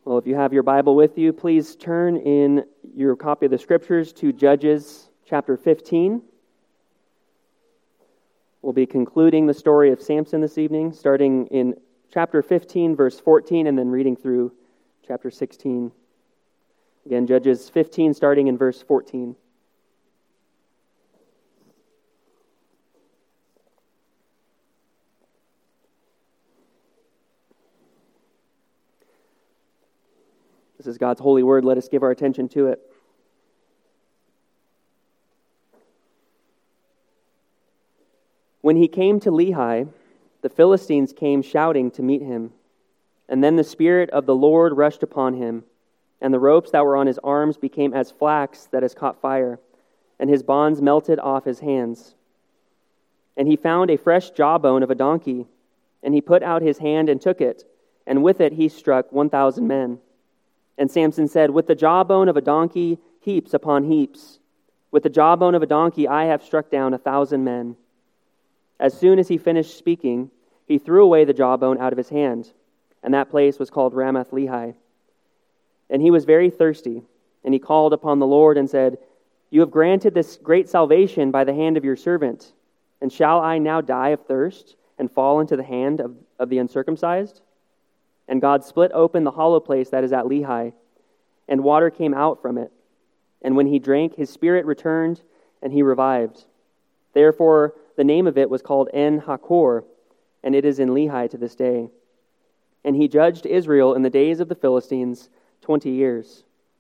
Well, if you have your Bible with you, please turn in your copy of the Scriptures to Judges chapter 15. We'll be concluding the story of Samson this evening, starting in chapter 15, verse 14, and then reading through chapter 16. Again, Judges 15, starting in verse 14. This is God's holy word. Let us give our attention to it. When he came to Lehi, the Philistines came shouting to meet him. And then the Spirit of the Lord rushed upon him, and the ropes that were on his arms became as flax that has caught fire, and his bonds melted off his hands. And he found a fresh jawbone of a donkey, and he put out his hand and took it, and with it he struck 1,000 men. And Samson said, "With the jawbone of a donkey, heaps upon heaps. With the jawbone of a donkey, I have struck down 1,000 men." As soon as he finished speaking, he threw away the jawbone out of his hand, and that place was called Ramath Lehi. And he was very thirsty, and he called upon the Lord and said, "You have granted this great salvation by the hand of your servant, and shall I now die of thirst and fall into the hand of the uncircumcised?" And God split open the hollow place that is at Lehi, and water came out from it. And when he drank, his spirit returned, and he revived. Therefore, the name of it was called En-Hakkore, and it is in Lehi to this day. And he judged Israel in the days of the Philistines 20 years.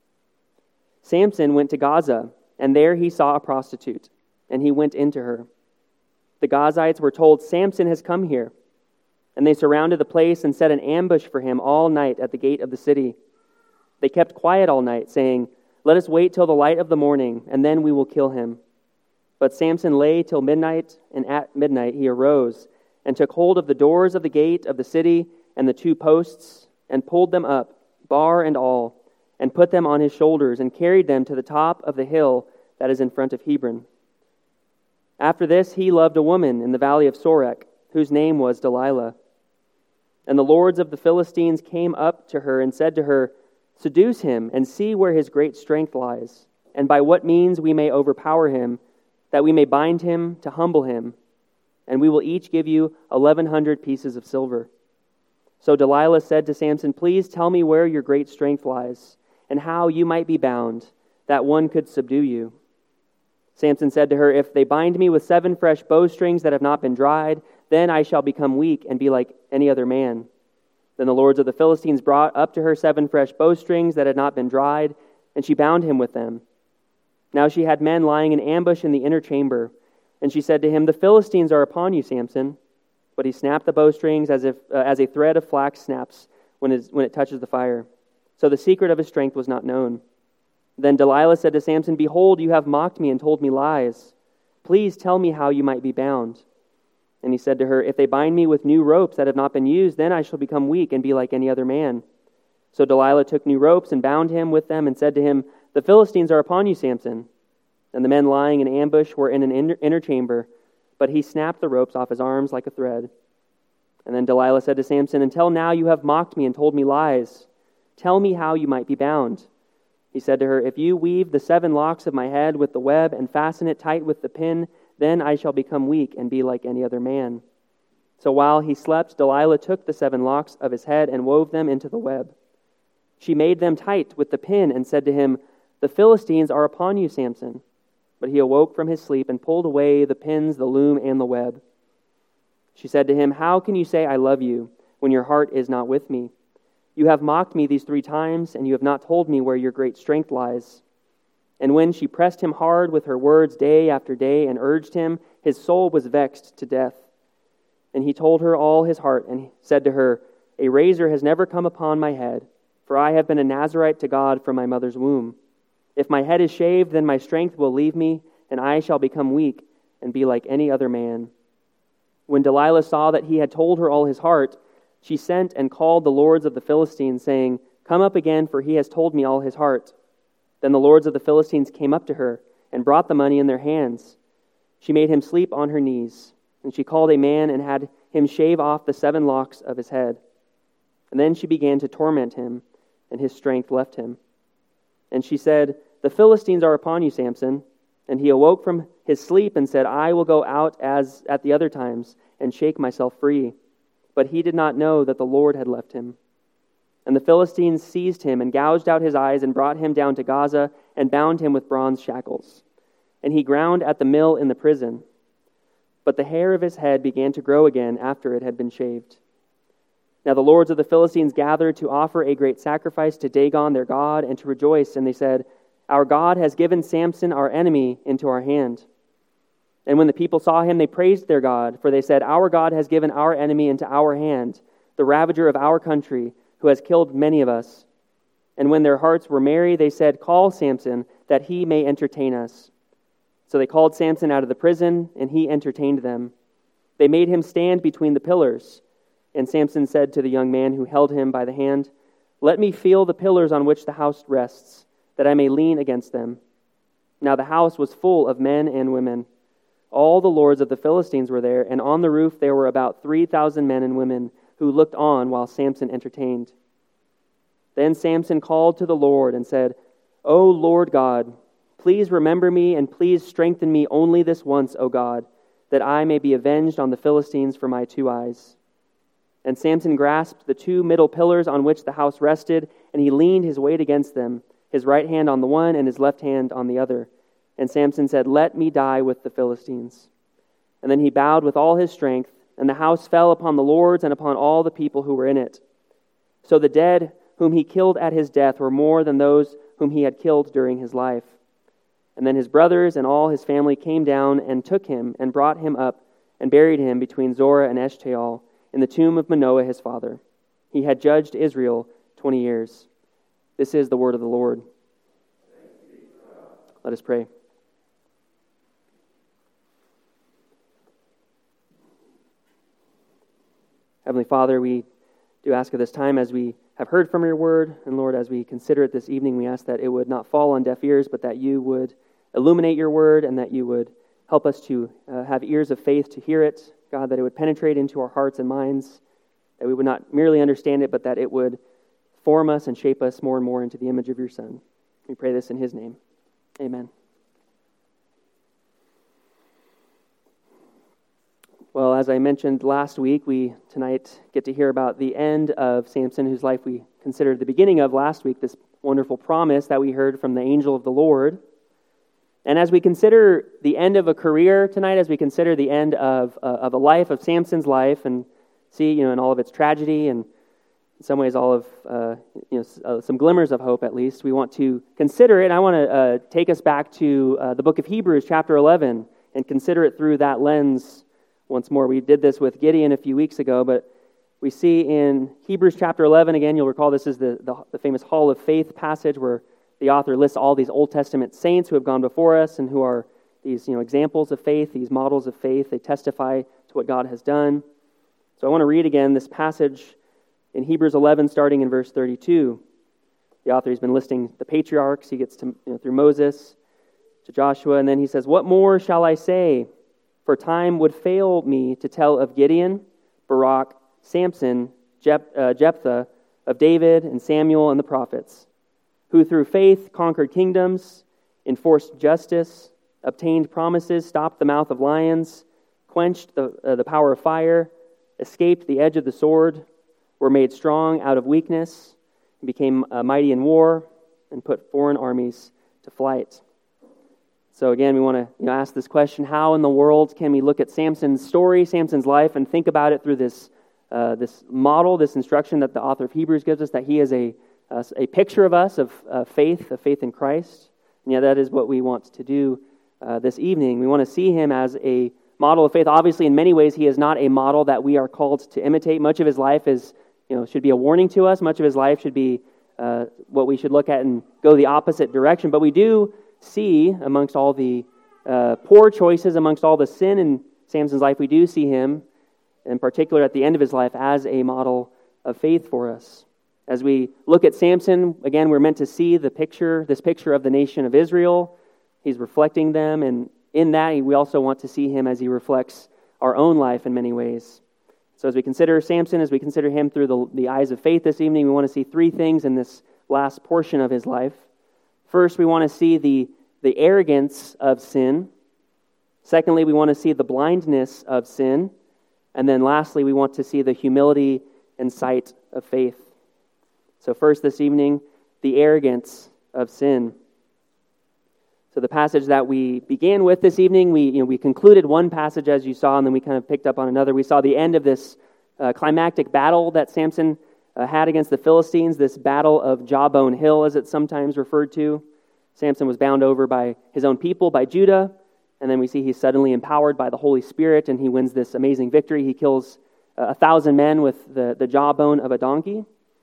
Samson went to Gaza, and there he saw a prostitute, and he went into her. The Gazites were told, "Samson has come here." And they surrounded the place and set an ambush for him all night at the gate of the city. They kept quiet all night, saying, "Let us wait till the light of the morning, and then we will kill him." But Samson lay till midnight, and at midnight he arose and took hold of the doors of the gate of the city and the 2 posts, and pulled them up, bar and all, and put them on his shoulders, and carried them to the top of the hill that is in front of Hebron. After this he loved a woman in the valley of Sorek, whose name was Delilah. And the lords of the Philistines came up to her and said to her, "Seduce him, and see where his great strength lies, and by what means we may overpower him, that we may bind him to humble him, and we will each give you 1,100 pieces of silver." So Delilah said to Samson, "Please tell me where your great strength lies, and how you might be bound, that one could subdue you." Samson said to her, "If they bind me with 7 fresh bowstrings that have not been dried, then I shall become weak and be like any other man." Then the lords of the Philistines brought up to her 7 fresh bowstrings that had not been dried, and she bound him with them. Now she had men lying in ambush in the inner chamber, and she said to him, "The Philistines are upon you, Samson." But he snapped the bowstrings as a thread of flax snaps when it touches the fire. So the secret of his strength was not known. Then Delilah said to Samson, "Behold, you have mocked me and told me lies. Please tell me how you might be bound." And he said to her, "If they bind me with new ropes that have not been used, then I shall become weak and be like any other man." So Delilah took new ropes and bound him with them and said to him, "The Philistines are upon you, Samson." And the men lying in ambush were in an inner chamber, but he snapped the ropes off his arms like a thread. And then Delilah said to Samson, "Until now you have mocked me and told me lies. Tell me how you might be bound." He said to her, "If you weave the 7 locks of my head with the web and fasten it tight with the pin, then I shall become weak and be like any other man." So while he slept, Delilah took the 7 locks of his head and wove them into the web. She made them tight with the pin and said to him, "The Philistines are upon you, Samson." But he awoke from his sleep and pulled away the pins, the loom, and the web. She said to him, "How can you say I love you when your heart is not with me? You have mocked me these 3 times, and you have not told me where your great strength lies." And when she pressed him hard with her words day after day and urged him, his soul was vexed to death. And he told her all his heart and said to her, "A razor has never come upon my head, for I have been a Nazirite to God from my mother's womb. If my head is shaved, then my strength will leave me, and I shall become weak and be like any other man." When Delilah saw that he had told her all his heart, she sent and called the lords of the Philistines, saying, "Come up again, for he has told me all his heart." Then the lords of the Philistines came up to her and brought the money in their hands. She made him sleep on her knees, and she called a man and had him shave off the 7 locks of his head. And then she began to torment him, and his strength left him. And she said, "The Philistines are upon you, Samson." And he awoke from his sleep and said, "I will go out as at the other times and shake myself free." But he did not know that the Lord had left him. And the Philistines seized him and gouged out his eyes and brought him down to Gaza and bound him with bronze shackles. And he ground at the mill in the prison. But the hair of his head began to grow again after it had been shaved. Now the lords of the Philistines gathered to offer a great sacrifice to Dagon their god and to rejoice. And they said, "Our God has given Samson our enemy into our hand." And when the people saw him, they praised their God, for they said, "Our God has given our enemy into our hand, the ravager of our country, who has killed many of us." And when their hearts were merry, they said, "Call Samson, that he may entertain us." So they called Samson out of the prison, and he entertained them. They made him stand between the pillars. And Samson said to the young man who held him by the hand, "Let me feel the pillars on which the house rests, that I may lean against them." Now the house was full of men and women. All the lords of the Philistines were there, and on the roof there were about 3,000 men and women who looked on while Samson entertained. Then Samson called to the Lord and said, "O Lord God, please remember me and please strengthen me only this once, O God, that I may be avenged on the Philistines for my 2 eyes." And Samson grasped the 2 middle pillars on which the house rested, and he leaned his weight against them, his right hand on the one and his left hand on the other. And Samson said, "Let me die with the Philistines." And then he bowed with all his strength, and the house fell upon the lords and upon all the people who were in it. So the dead whom he killed at his death were more than those whom he had killed during his life. And then his brothers and all his family came down and took him and brought him up and buried him between Zorah and Eshtaol in the tomb of Manoah his father. He had judged Israel 20 years. This is the word of the Lord. Let us pray. Heavenly Father, we do ask at this time, as we have heard from your word, and Lord, as we consider it this evening, we ask that it would not fall on deaf ears, but that you would illuminate your word and that you would help us to have ears of faith to hear it. God, that it would penetrate into our hearts and minds, that we would not merely understand it, but that it would form us and shape us more and more into the image of your Son. We pray this in his name. Amen. Well, as I mentioned last week, we tonight get to hear about the end of Samson, whose life we considered the beginning of last week, this wonderful promise that we heard from the angel of the Lord. And as we consider the end of a career tonight, as we consider the end of a life, of Samson's life, and see, in all of its tragedy, and in some ways all of, some glimmers of hope at least, we want to consider it. And I want to take us back to the book of Hebrews, chapter 11, and consider it through that lens once more. We did this with Gideon a few weeks ago, but we see in Hebrews chapter 11, again, you'll recall this is the famous Hall of Faith passage where the author lists all these Old Testament saints who have gone before us and who are these examples of faith, these models of faith. They testify to what God has done. So I want to read again this passage in Hebrews 11, starting in verse 32. The author has been listing the patriarchs. He gets to through Moses to Joshua, and then he says, "What more shall I say? For time would fail me to tell of Gideon, Barak, Samson, Jephthah, of David and Samuel and the prophets, who through faith conquered kingdoms, enforced justice, obtained promises, stopped the mouth of lions, quenched the power of fire, escaped the edge of the sword, were made strong out of weakness, and became mighty in war, and put foreign armies to flight." So again, we want to ask this question: how in the world can we look at Samson's story, Samson's life, and think about it through this model, this instruction that the author of Hebrews gives us, that he is a picture of us, of faith in Christ? And yeah, that is what we want to do this evening. We want to see him as a model of faith. Obviously, in many ways, he is not a model that we are called to imitate. Much of his life should be a warning to us. Much of his life should be what we should look at and go the opposite direction. But we do see, amongst all the poor choices, amongst all the sin in Samson's life, we do see him, in particular at the end of his life, as a model of faith for us. As we look at Samson, again, we're meant to see this picture of the nation of Israel. He's reflecting them, and in that, we also want to see him as he reflects our own life in many ways. So as we consider Samson, as we consider him through the eyes of faith this evening, we want to see three things in this last portion of his life. First, we want to see the arrogance of sin. Secondly, we want to see the blindness of sin. And then lastly, we want to see the humility and sight of faith. So first this evening, the arrogance of sin. So the passage that we began with this evening, we concluded one passage as you saw, and then we kind of picked up on another. We saw the end of this climactic battle that Samson had against the Philistines, this battle of Jawbone Hill, as it's sometimes referred to. Samson was bound over by his own people, by Judah, and then we see he's suddenly empowered by the Holy Spirit, and he wins this amazing victory. He kills 1,000 men with the jawbone of a donkey.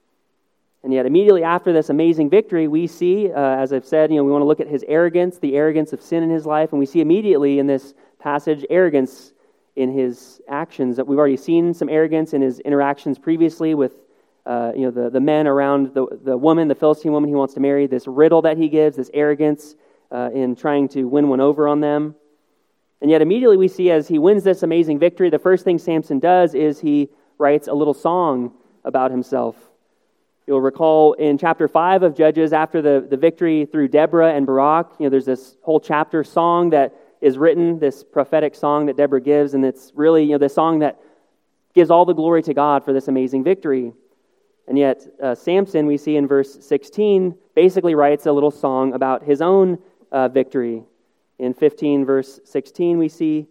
And yet immediately after this amazing victory, we see, as I've said, we want to look at his arrogance, the arrogance of sin in his life, and we see immediately in this passage arrogance in his actions. We've already seen some arrogance in his interactions previously with the men around the woman, the Philistine woman he wants to marry, this riddle that he gives, this arrogance in trying to win one over on them. And yet immediately we see as he wins this amazing victory, the first thing Samson does is he writes a little song about himself. You'll recall in chapter 5 of Judges, after the victory through Deborah and Barak, there's this whole chapter song that is written, this prophetic song that Deborah gives, and it's really the song that gives all the glory to God for this amazing victory. And yet Samson, we see in verse 16, basically writes a little song about his own victory. In 15 verse 16 we see,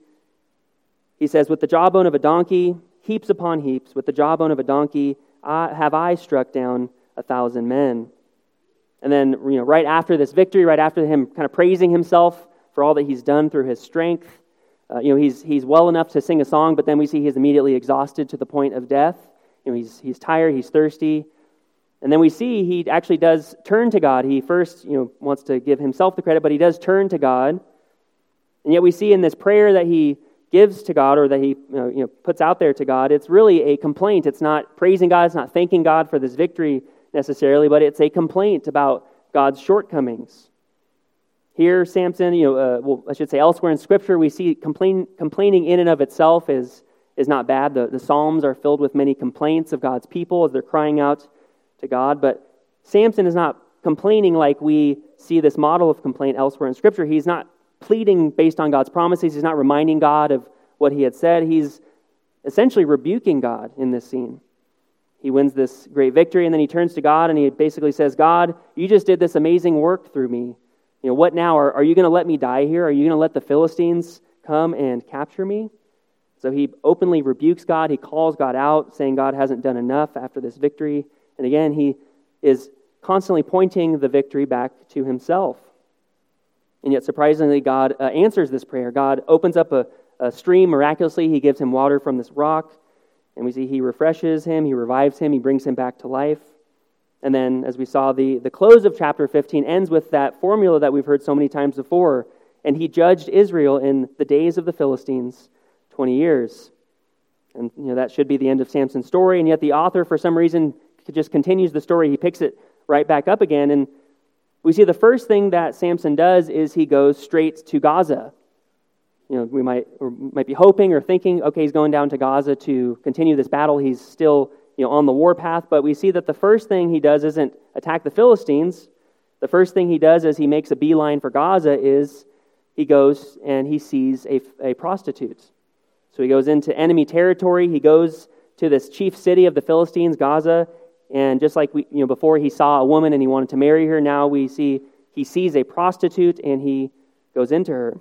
he says, "With the jawbone of a donkey, heaps upon heaps, with the jawbone of a donkey, have I struck down 1,000 men." And then, right after this victory, right after him kind of praising himself for all that he's done through his strength, he's well enough to sing a song, but then we see he's immediately exhausted to the point of death. He's tired, he's thirsty. And then we see he actually does turn to God. He first, wants to give himself the credit, but he does turn to God. And yet we see in this prayer that he gives to God, or that he puts out there to God, it's really a complaint. It's not praising God, it's not thanking God for this victory necessarily, but it's a complaint about God's shortcomings. Here, Samson, I should say elsewhere in Scripture, we see complaining in and of itself is not bad. The Psalms are filled with many complaints of God's people as they're crying out to God, but Samson is not complaining like we see this model of complaint elsewhere in Scripture. He's not pleading based on God's promises. He's not reminding God of what he had said. He's essentially rebuking God in this scene. He wins this great victory, and then he turns to God, and he basically says, "God, you just did this amazing work through me. What now? Are you going to let me die here? Are you going to let the Philistines come and capture me?" So he openly rebukes God. He calls God out, saying God hasn't done enough after this victory. And again, he is constantly pointing the victory back to himself. And yet, surprisingly, God answers this prayer. God opens up a stream miraculously. He gives him water from this rock. And we see he refreshes him, he revives him, he brings him back to life. And then, as we saw, the close of chapter 15 ends with that formula that we've heard so many times before. And he judged Israel in the days of the Philistines, 20 years. And that should be the end of Samson's story. And yet the author, for some reason, just continues the story. He picks it right back up again. And we see the first thing that Samson does is he goes straight to Gaza. We might be hoping or thinking, okay, he's going down to Gaza to continue this battle. He's still, on the warpath. But we see that the first thing he does isn't attack the Philistines. The first thing he does as he makes a beeline for Gaza is he goes and he sees a prostitute. So he goes into enemy territory. He goes to this chief city of the Philistines, Gaza. And just like before he saw a woman and he wanted to marry her, now we see he sees a prostitute and he goes into her.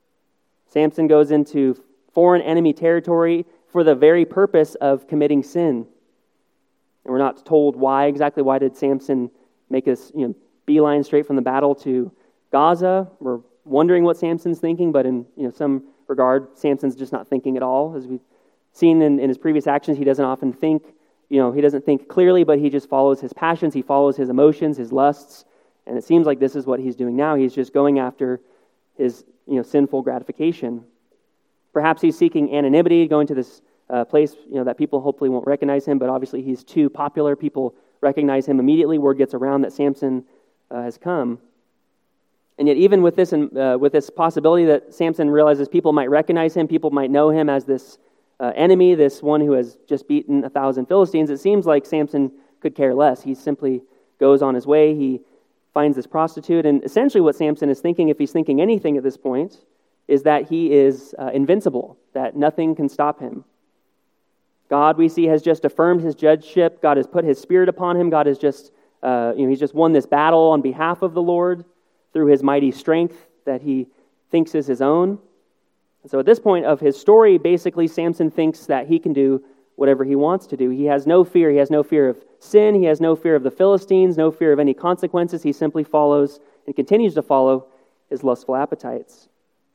Samson goes into foreign enemy territory for the very purpose of committing sin. And we're not told why did Samson make this beeline straight from the battle to Gaza. We're wondering what Samson's thinking, but in some regard, Samson's just not thinking at all. As we've seen in his previous actions, he doesn't often think. He doesn't think clearly, but he just follows his passions, he follows his emotions, his lusts, and it seems like this is what he's doing now. He's just going after his sinful gratification. Perhaps he's seeking anonymity, going to this place that people hopefully won't recognize him, but obviously he's too popular. People recognize him immediately. Word gets around that Samson has come. And yet even with this possibility that Samson realizes people might recognize him, people might know him as this enemy, this one who has just beaten 1,000 Philistines, it seems like Samson could care less. He's simply goes on his way. He finds this prostitute, and essentially what Samson is thinking, if he's thinking anything at this point, is that he is invincible, that nothing can stop him. God, we see, has just affirmed his judgeship. God has put his spirit upon him. God has just, he's just won this battle on behalf of the Lord through his mighty strength that he thinks is his own. And so at this point of his story, basically Samson thinks that he can do whatever he wants to do. He has no fear. He has no fear of sin. He has no fear of the Philistines, no fear of any consequences. He simply follows and continues to follow his lustful appetites.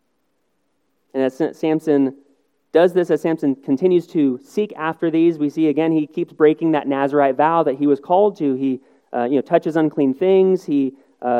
And as Samson does this, as Samson continues to seek after these, we see again he keeps breaking that Nazirite vow that he was called to. He touches unclean things. He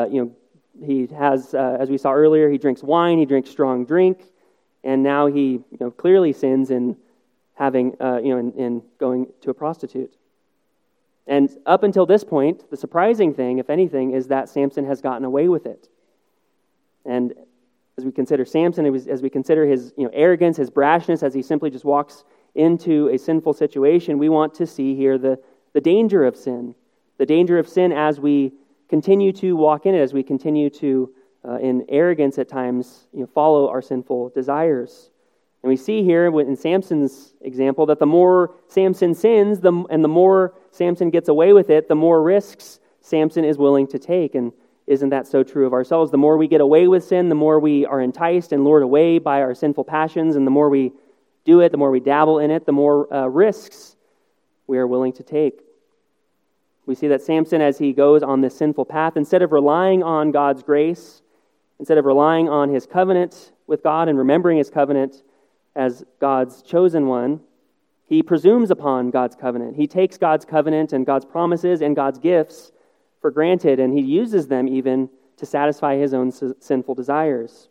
has, as we saw earlier, he drinks wine. He drinks strong drink, and now he clearly sins in having in going to a prostitute. And up until this point, the surprising thing, if anything, is that Samson has gotten away with it. And as we consider Samson, as we consider his arrogance, his brashness, as he simply just walks into a sinful situation, we want to see here the danger of sin. The danger of sin as we continue to walk in it, as we continue to, in arrogance at times, follow our sinful desires. And we see here in Samson's example that the more Samson sins and the more Samson gets away with it, the more risks Samson is willing to take. And isn't that so true of ourselves? The more we get away with sin, the more we are enticed and lured away by our sinful passions, and the more we do it, the more we dabble in it, the more risks we are willing to take. We see that Samson, as he goes on this sinful path, instead of relying on God's grace, instead of relying on his covenant with God and remembering his covenant as God's chosen one, he presumes upon God's covenant. He takes God's covenant and God's promises and God's gifts for granted, and he uses them even to satisfy his own sinful desires.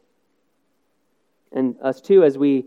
And us too, as we,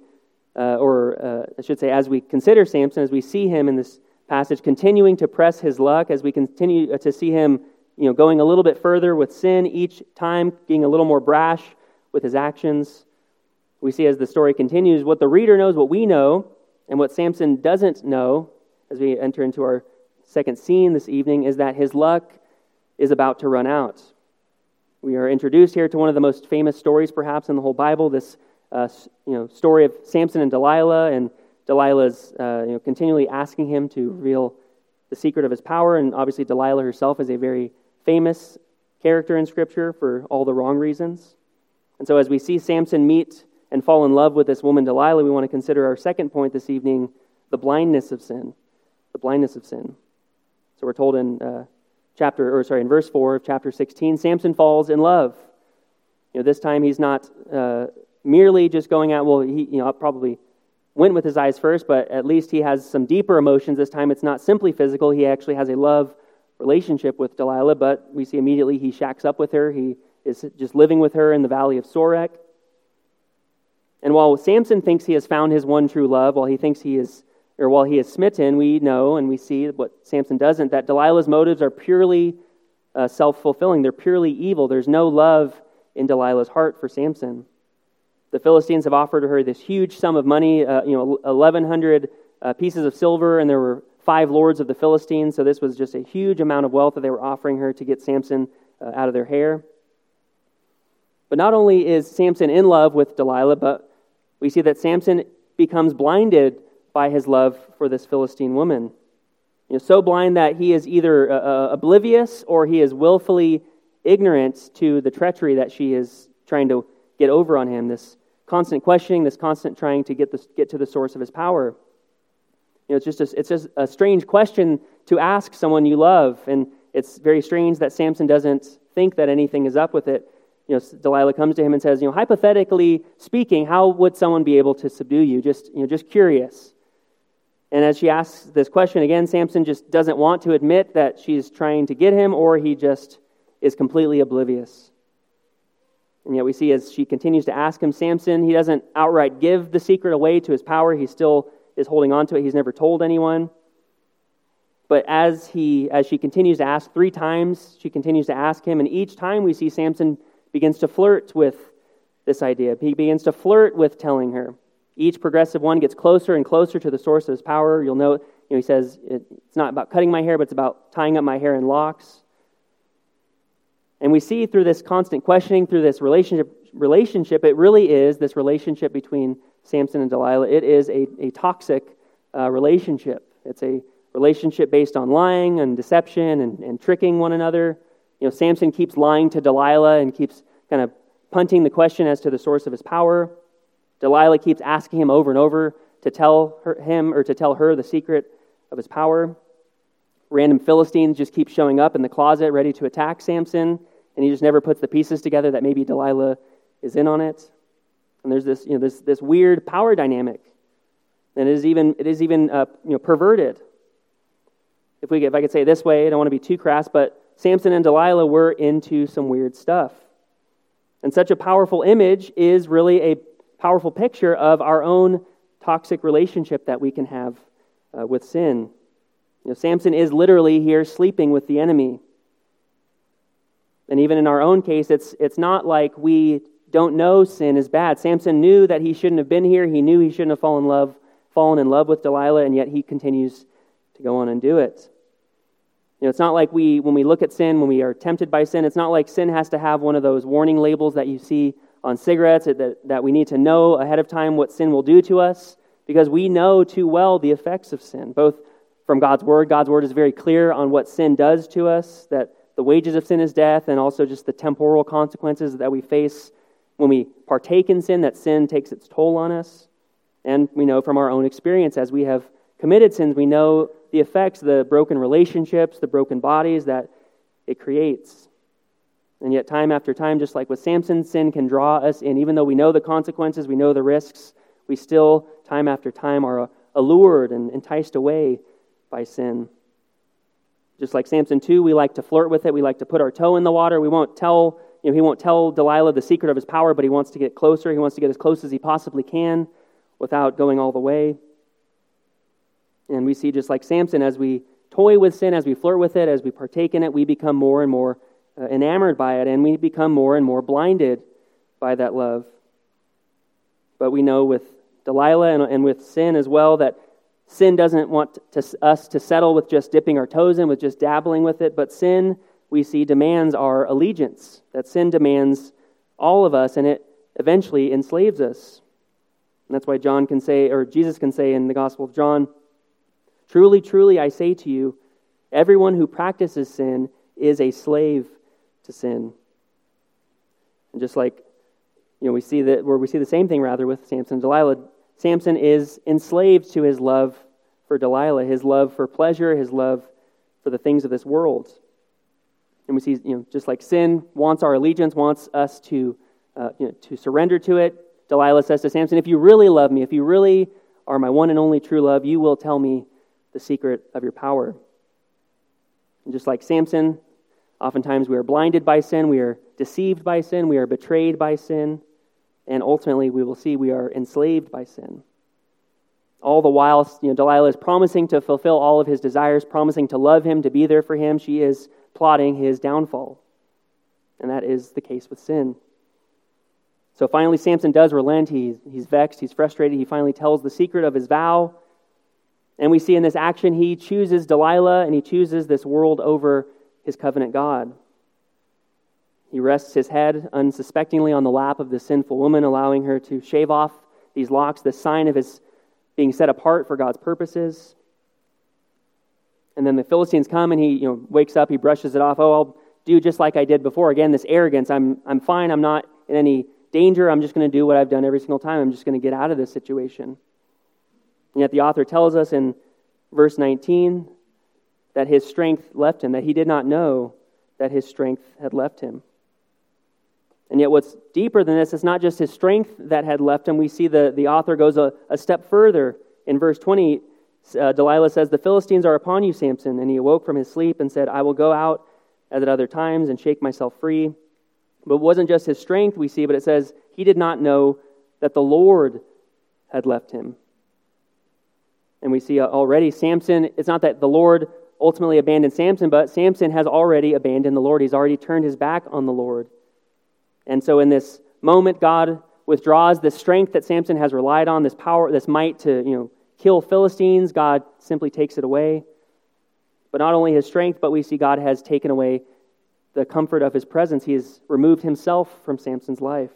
as we consider Samson, as we see him in this passage continuing to press his luck, as we continue to see him going a little bit further with sin each time, being a little more brash with his actions, we see as the story continues, what the reader knows, what we know, and what Samson doesn't know, as we enter into our second scene this evening, is that his luck is about to run out. We are introduced here to one of the most famous stories, perhaps, in the whole Bible, this story of Samson and Delilah, and Delilah's continually asking him to reveal the secret of his power, and obviously Delilah herself is a very famous character in Scripture for all the wrong reasons. And so as we see Samson meet and fall in love with this woman Delilah, we want to consider our second point this evening, the blindness of sin. The blindness of sin. So we're told in in verse 4 of chapter 16, Samson falls in love. This time he's not merely just going out, he probably went with his eyes first, but at least he has some deeper emotions. This time it's not simply physical. He actually has a love relationship with Delilah, but we see immediately he shacks up with her. He is just living with her in the valley of Sorek. And while Samson thinks he has found his one true love, while he is smitten, we know and we see what Samson doesn't, that Delilah's motives are purely self-fulfilling. They're purely evil. There's no love in Delilah's heart for Samson. The Philistines have offered her this huge sum of money, 1,100 pieces of silver, and there were 5 lords of the Philistines, so this was just a huge amount of wealth that they were offering her to get Samson out of their hair. But not only is Samson in love with Delilah, but we see that Samson becomes blinded by his love for this Philistine woman. So blind that he is either oblivious or he is willfully ignorant to the treachery that she is trying to get over on him, this constant questioning, this constant trying to get to the source of his power. It's just a strange question to ask someone you love, and it's very strange that Samson doesn't think that anything is up with it. Delilah comes to him and says, hypothetically speaking, how would someone be able to subdue you? Just curious. And as she asks this question again, Samson just doesn't want to admit that she's trying to get him, or he just is completely oblivious. And yet we see as she continues to ask him, Samson, he doesn't outright give the secret away to his power. He still is holding on to it. He's never told anyone. But as she continues to ask 3 times, she continues to ask him, and each time we see Samson begins to flirt with this idea. He begins to flirt with telling her. Each progressive one gets closer and closer to the source of his power. You'll note, he says, it's not about cutting my hair, but it's about tying up my hair in locks. And we see through this constant questioning, through this relationship, it really is this relationship between Samson and Delilah. It is a toxic relationship. It's a relationship based on lying and deception and tricking one another. Samson keeps lying to Delilah and keeps kind of punting the question as to the source of his power. Delilah keeps asking him over and over to tell her the secret of his power. Random Philistines just keep showing up in the closet ready to attack Samson, and he just never puts the pieces together that maybe Delilah is in on it. And there's this weird power dynamic, and it is even perverted. If I could say it this way, I don't want to be too crass, but Samson and Delilah were into some weird stuff. And such a powerful image is really a powerful picture of our own toxic relationship that we can have with sin. Samson is literally here sleeping with the enemy. And even in our own case, it's not like we don't know sin is bad. Samson knew that he shouldn't have been here. He knew he shouldn't have fallen in love with Delilah, and yet he continues to go on and do it. It's not like when we look at sin, when we are tempted by sin, it's not like sin has to have one of those warning labels that you see on cigarettes, that we need to know ahead of time what sin will do to us, because we know too well the effects of sin, both from God's Word. God's Word is very clear on what sin does to us, that the wages of sin is death, and also just the temporal consequences that we face when we partake in sin, that sin takes its toll on us. And we know from our own experience, as we have committed sins, we know the effects, the broken relationships, the broken bodies that it creates. And yet time after time, just like with Samson, sin can draw us in. Even though we know the consequences, we know the risks, we still, time after time, are allured and enticed away by sin. Just like Samson too, we like to flirt with it. We like to put our toe in the water. He won't tell Delilah the secret of his power, but he wants to get closer. He wants to get as close as he possibly can without going all the way. And we see, just like Samson, as we toy with sin, as we flirt with it, as we partake in it, we become more and more enamored by it, and we become more and more blinded by that love. But we know with Delilah and with sin as well that sin doesn't want us to settle with just dipping our toes in, with just dabbling with it, but sin, we see, demands our allegiance. That sin demands all of us, and it eventually enslaves us. And that's why Jesus can say in the Gospel of John, "Truly, truly, I say to you, everyone who practices sin is a slave to sin." And just like we see the same thing rather with Samson and Delilah. Samson is enslaved to his love for Delilah, his love for pleasure, his love for the things of this world. And we see, just like sin wants our allegiance, wants us to surrender to it. Delilah says to Samson, "If you really love me, if you really are my one and only true love, you will tell me the secret of your power." And just like Samson, oftentimes we are blinded by sin, we are deceived by sin, we are betrayed by sin, and ultimately we will see we are enslaved by sin. All the while, Delilah is promising to fulfill all of his desires, promising to love him, to be there for him. She is plotting his downfall. And that is the case with sin. So finally, Samson does relent. He's vexed, he's frustrated. He finally tells the secret of his vow. And we see in this action, he chooses Delilah, and he chooses this world over his covenant God. He rests his head unsuspectingly on the lap of the sinful woman, allowing her to shave off these locks, the sign of his being set apart for God's purposes. And then the Philistines come, and he wakes up, he brushes it off. "Oh, I'll do just like I did before." Again, this arrogance. I'm fine, I'm not in any danger, I'm just going to do what I've done every single time. I'm just going to get out of this situation. And yet the author tells us in verse 19 that his strength left him, that he did not know that his strength had left him. And yet what's deeper than this is not just his strength that had left him. We see the author goes a step further. In verse 20, Delilah says, "The Philistines are upon you, Samson." And he awoke from his sleep and said, "I will go out as at other times and shake myself free." But it wasn't just his strength we see, but it says he did not know that the Lord had left him. And we see already Samson, it's not that the Lord ultimately abandoned Samson, but Samson has already abandoned the Lord. He's already turned his back on the Lord. And so in this moment, God withdraws the strength that Samson has relied on, this power, this might to kill Philistines. God simply takes it away. But not only his strength, but we see God has taken away the comfort of his presence. He has removed himself from Samson's life.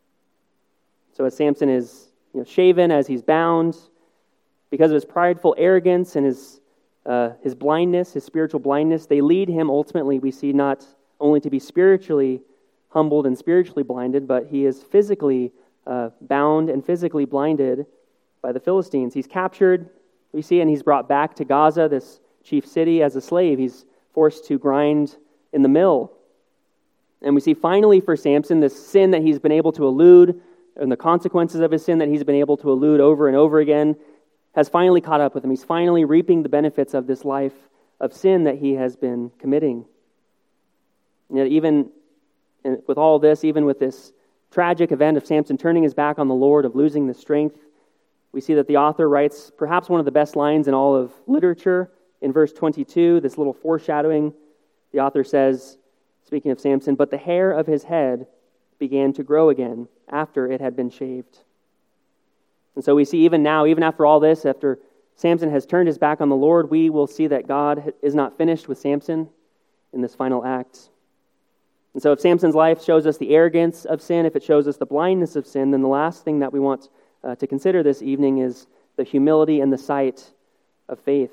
So as Samson is shaven, as he's bound, because of his prideful arrogance and his blindness, his spiritual blindness, they lead him ultimately, we see, not only to be spiritually humbled and spiritually blinded, but he is physically bound and physically blinded by the Philistines. He's captured, we see, and he's brought back to Gaza, this chief city, as a slave. He's forced to grind in the mill. And we see finally for Samson, this sin that he's been able to elude, and the consequences of his sin that he's been able to elude over and over again, has finally caught up with him. He's finally reaping the benefits of this life of sin that he has been committing. And yet even with all this, even with this tragic event of Samson turning his back on the Lord, of losing the strength, we see that the author writes perhaps one of the best lines in all of literature. In verse 22, this little foreshadowing, the author says, speaking of Samson, "But the hair of his head began to grow again after it had been shaved." And so we see even now, even after all this, after Samson has turned his back on the Lord, we will see that God is not finished with Samson in this final act. And so if Samson's life shows us the arrogance of sin, if it shows us the blindness of sin, then the last thing that we want to consider this evening is the humility and the sight of faith.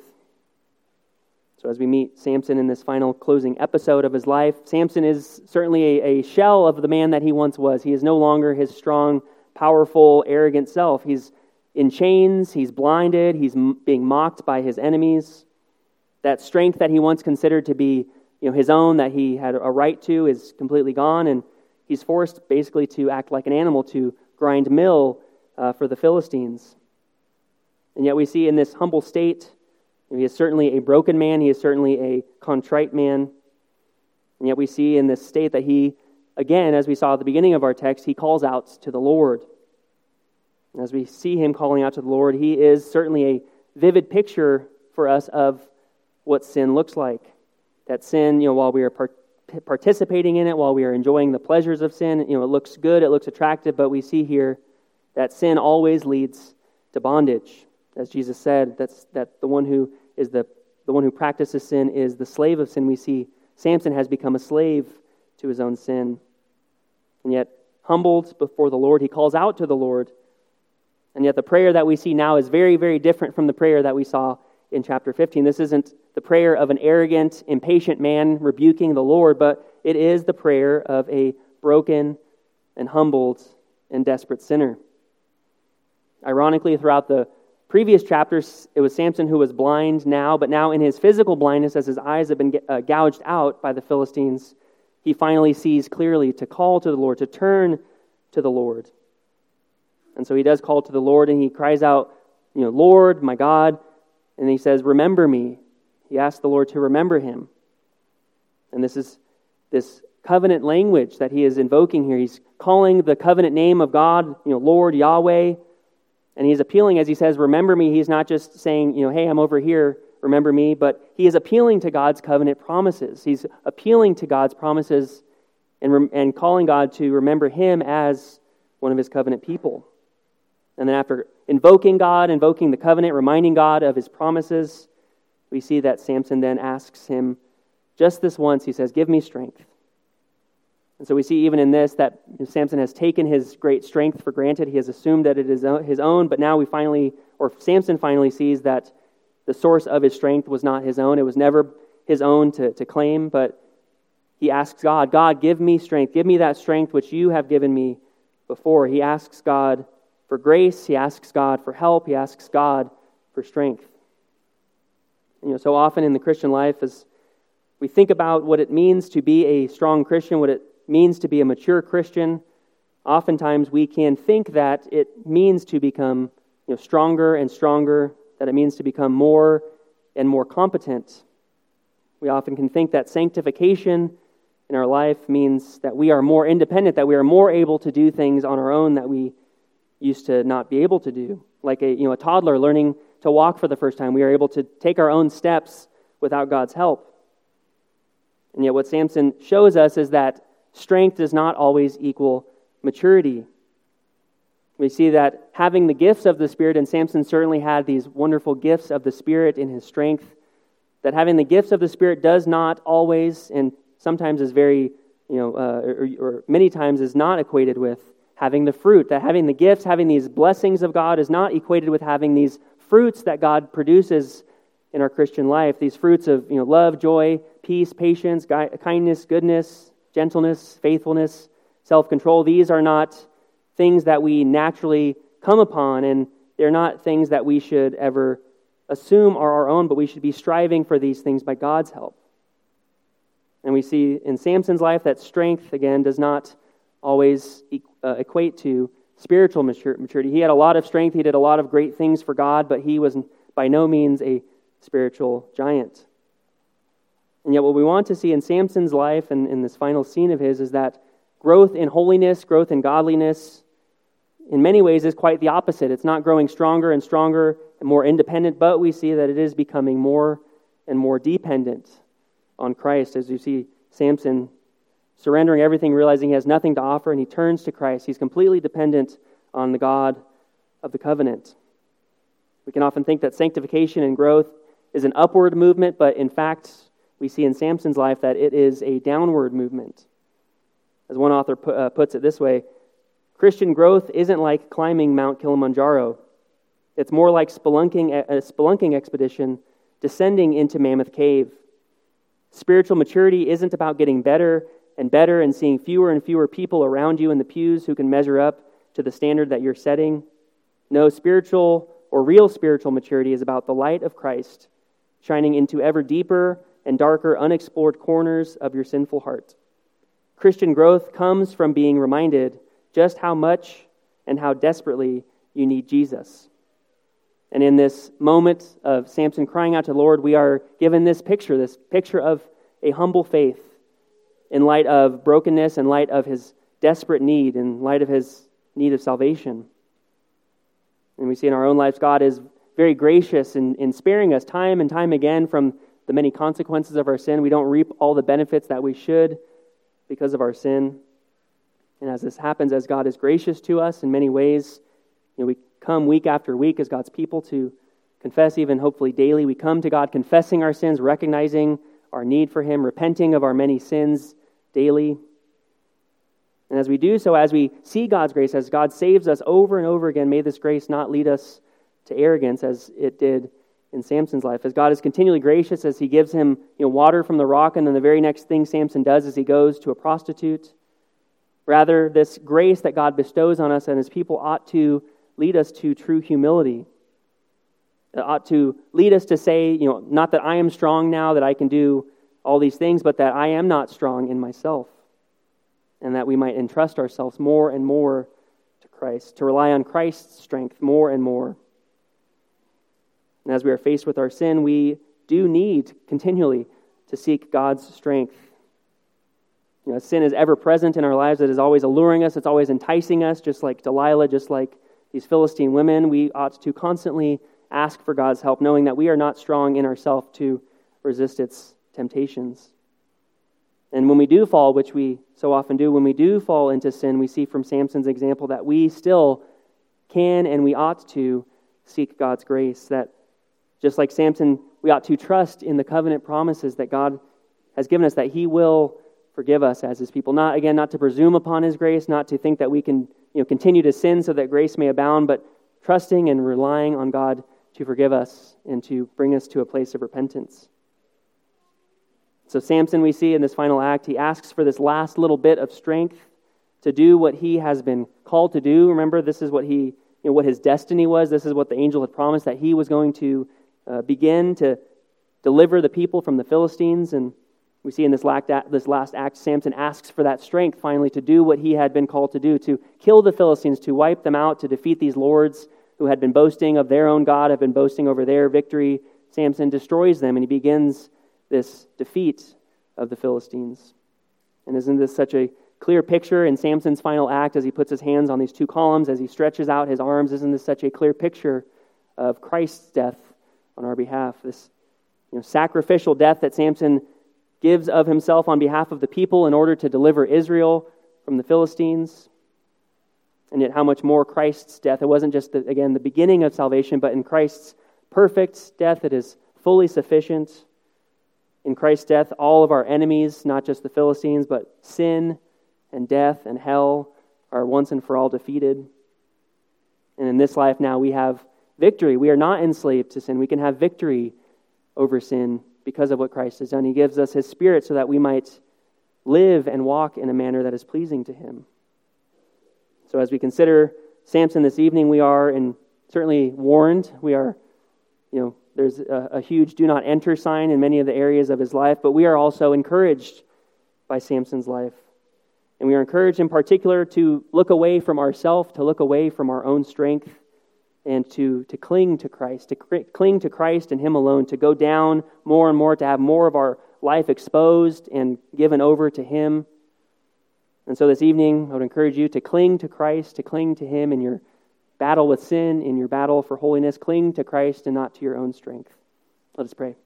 So as we meet Samson in this final closing episode of his life, Samson is certainly a shell of the man that he once was. He is no longer his strong, powerful, arrogant self. He's in chains, he's blinded, he's being mocked by his enemies. That strength that he once considered to be his own, that he had a right to, is completely gone, and he's forced basically to act like an animal, to grind mill for the Philistines. And yet we see in this humble state, he is certainly a broken man, he is certainly a contrite man, and yet we see in this state that he, again, as we saw at the beginning of our text, he calls out to the Lord. And as we see him calling out to the Lord, he is certainly a vivid picture for us of what sin looks like. That sin, while we are participating in it, while we are enjoying the pleasures of sin, it looks good, it looks attractive, but we see here that sin always leads to bondage. As Jesus said, that the one who is the one who practices sin is the slave of sin. We see Samson has become a slave to his own sin. And yet, humbled before the Lord, he calls out to the Lord. And yet the prayer that we see now is very, very different from the prayer that we saw in chapter 15. This isn't the prayer of an arrogant, impatient man rebuking the Lord, but it is the prayer of a broken and humbled and desperate sinner. Ironically, throughout the previous chapters, it was Samson who was blind now, but now in his physical blindness, as his eyes have been gouged out by the Philistines, he finally sees clearly to call to the Lord, to turn to the Lord. And so he does call to the Lord, and he cries out, "Lord, my God," and he says, "Remember me." He asks the Lord to remember him. And this is this covenant language that he is invoking here. He's calling the covenant name of God, Lord, Yahweh, and he's appealing as he says, "Remember me." He's not just saying, "Hey, I'm over here, remember me," but he is appealing to God's covenant promises. He's appealing to God's promises and calling God to remember him as one of his covenant people. And then after invoking God, invoking the covenant, reminding God of his promises, we see that Samson then asks him just this once. He says, "Give me strength." And so we see even in this that Samson has taken his great strength for granted. He has assumed that it is his own, but now Samson finally sees that the source of his strength was not his own. It was never his own to claim, but he asks God, "God, give me strength. Give me that strength which you have given me before." He asks God for grace. He asks God for help. He asks God for strength. So often in the Christian life, as we think about what it means to be a strong Christian, what it means to be a mature Christian, oftentimes we can think that it means to become stronger and stronger, that it means to become more and more competent. We often can think that sanctification in our life means that we are more independent, that we are more able to do things on our own that we used to not be able to do. Like a toddler learning to walk for the first time, we are able to take our own steps without God's help. And yet what Samson shows us is that strength does not always equal maturity. We see that having the gifts of the Spirit, and Samson certainly had these wonderful gifts of the Spirit in his strength, that having the gifts of the Spirit does not always, and sometimes is very, or many times is not equated with having the fruit, that having the gifts, having these blessings of God is not equated with having these fruits that God produces in our Christian life, these fruits of love, joy, peace, patience, kindness, goodness, gentleness, faithfulness, self-control. These are not things that we naturally come upon, and they're not things that we should ever assume are our own, but we should be striving for these things by God's help. And we see in Samson's life that strength, again, does not always equate to spiritual maturity. He had a lot of strength, he did a lot of great things for God, but he was by no means a spiritual giant. And yet what we want to see in Samson's life and in this final scene of his is that growth in holiness, growth in godliness, in many ways is quite the opposite. It's not growing stronger and stronger and more independent, but we see that it is becoming more and more dependent on Christ. As you see Samson surrendering everything, realizing he has nothing to offer, and he turns to Christ. He's completely dependent on the God of the covenant. We can often think that sanctification and growth is an upward movement, but in fact, we see in Samson's life that it is a downward movement. As one author puts it this way, Christian growth isn't like climbing Mount Kilimanjaro. It's more like a spelunking expedition descending into Mammoth Cave. Spiritual maturity isn't about getting better and seeing fewer and fewer people around you in the pews who can measure up to the standard that you're setting. No, spiritual or real spiritual maturity is about the light of Christ shining into ever deeper and darker unexplored corners of your sinful heart. Christian growth comes from being reminded just how much and how desperately you need Jesus. And in this moment of Samson crying out to the Lord, we are given this picture of a humble faith in light of brokenness, in light of his desperate need, in light of his need of salvation. And we see in our own lives, God is very gracious in sparing us time and time again from the many consequences of our sin. We don't reap all the benefits that we should because of our sin. And as this happens, as God is gracious to us in many ways, we come week after week as God's people to confess, even hopefully daily. We come to God confessing our sins, recognizing our need for Him, repenting of our many sins daily. And as we do so, as we see God's grace, as God saves us over and over again, may this grace not lead us to arrogance as it did in Samson's life. As God is continually gracious, as He gives him water from the rock, and then the very next thing Samson does is he goes to a prostitute. Rather, this grace that God bestows on us and His people ought to lead us to true humility. It ought to lead us to say, not that I am strong now, that I can do all these things, but that I am not strong in myself. And that we might entrust ourselves more and more to Christ, to rely on Christ's strength more and more. And as we are faced with our sin, we do need continually to seek God's strength. Sin is ever present in our lives. It is always alluring us. It's always enticing us, just like Delilah, just like these Philistine women. We ought to constantly ask for God's help, knowing that we are not strong in ourselves to resist its temptations. And when we do fall, which we so often do, when we do fall into sin, we see from Samson's example that we still can and we ought to seek God's grace. That just like Samson, we ought to trust in the covenant promises that God has given us, that He will forgive us as His people. Not to presume upon His grace, not to think that we can continue to sin so that grace may abound, but trusting and relying on God to forgive us and to bring us to a place of repentance. So Samson, we see in this final act, he asks for this last little bit of strength to do what he has been called to do. Remember, this is what what his destiny was. This is what the angel had promised, that he was going to begin to deliver the people from the Philistines. And we see in this last act, Samson asks for that strength finally to do what he had been called to do, to kill the Philistines, to wipe them out, to defeat these lords who had been boasting of their own God, have been boasting over their victory. Samson destroys them, and he begins this defeat of the Philistines. And isn't this such a clear picture in Samson's final act as he puts his hands on these two columns, as he stretches out his arms? Isn't this such a clear picture of Christ's death on our behalf? This sacrificial death that Samson gives of himself on behalf of the people in order to deliver Israel from the Philistines. And yet how much more Christ's death. It wasn't just, the beginning of salvation, but in Christ's perfect death, it is fully sufficient. In Christ's death, all of our enemies, not just the Philistines, but sin and death and hell, are once and for all defeated. And in this life now we have victory. We are not enslaved to sin. We can have victory over sin because of what Christ has done. He gives us His Spirit so that we might live and walk in a manner that is pleasing to Him. So as we consider Samson this evening, we are certainly warned. We are, there's a huge do not enter sign in many of the areas of his life, but we are also encouraged by Samson's life. And we are encouraged in particular to look away from ourselves, to look away from our own strength, and to cling to Christ, cling to Christ and Him alone, to go down more and more, to have more of our life exposed and given over to Him. And so this evening, I would encourage you to cling to Christ, to cling to Him in your battle with sin, in your battle for holiness. Cling to Christ and not to your own strength. Let us pray.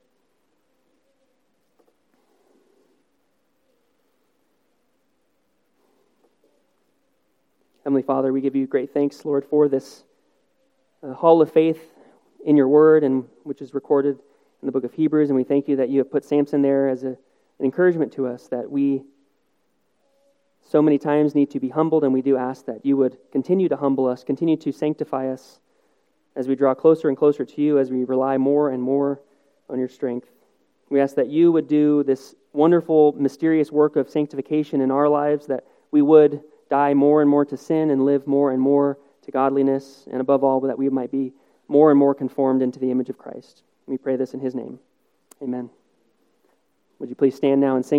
Heavenly Father, we give you great thanks, Lord, for this hall of faith in your word, and which is recorded in the book of Hebrews. And we thank you that you have put Samson there as an encouragement to us, that we so many times need to be humbled, and we do ask that you would continue to humble us, continue to sanctify us as we draw closer and closer to you, as we rely more and more on your strength. We ask that you would do this wonderful, mysterious work of sanctification in our lives, that we would die more and more to sin and live more and more to godliness, and above all, that we might be more and more conformed into the image of Christ. We pray this in His name. Amen. Would you please stand now and sing